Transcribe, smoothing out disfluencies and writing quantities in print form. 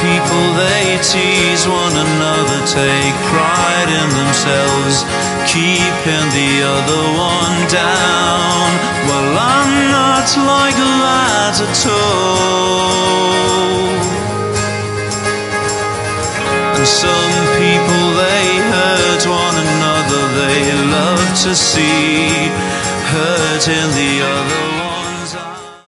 people, they tease one another, take pride in themselves, keeping the other one down. Well, I'm not like that at all. And some people, they hurt one another, they love to see hurt in the other